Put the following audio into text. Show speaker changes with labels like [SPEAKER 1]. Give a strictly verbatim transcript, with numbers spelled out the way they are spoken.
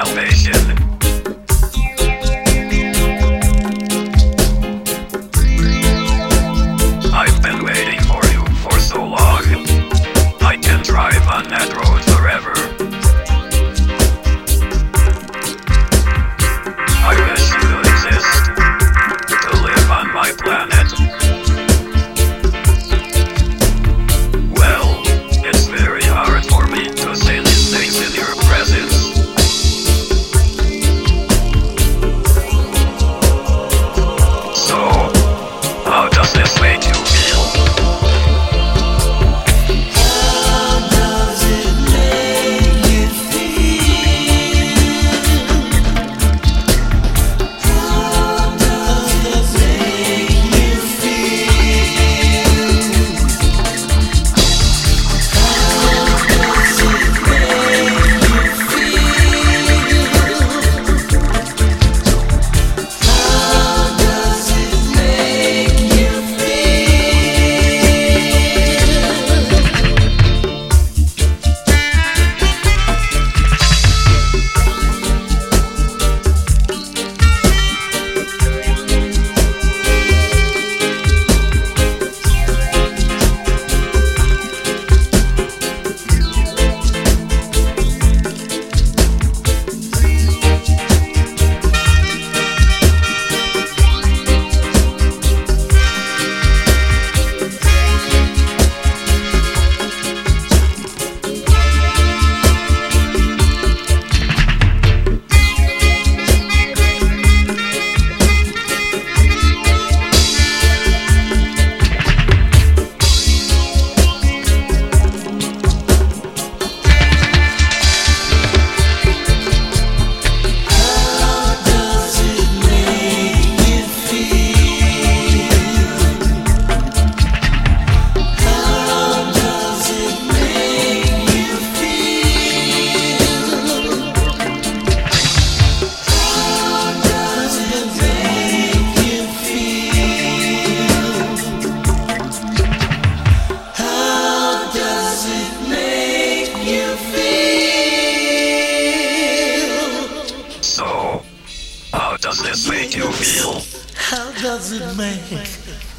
[SPEAKER 1] salvation. I've been waiting for you for so long. I can drive on that road forever. I wish you could exist to live on my planet. Well, it's very hard for me to say these things in your presence. So, how does this make you feel?
[SPEAKER 2] How does it make you feel? How does it make you feel? How does it make you feel? How does it make you feel? How does it make you feel? How does it make you feel? How does it make you feel? How does it make you feel?
[SPEAKER 1] So, how does this make you feel?
[SPEAKER 2] How does it make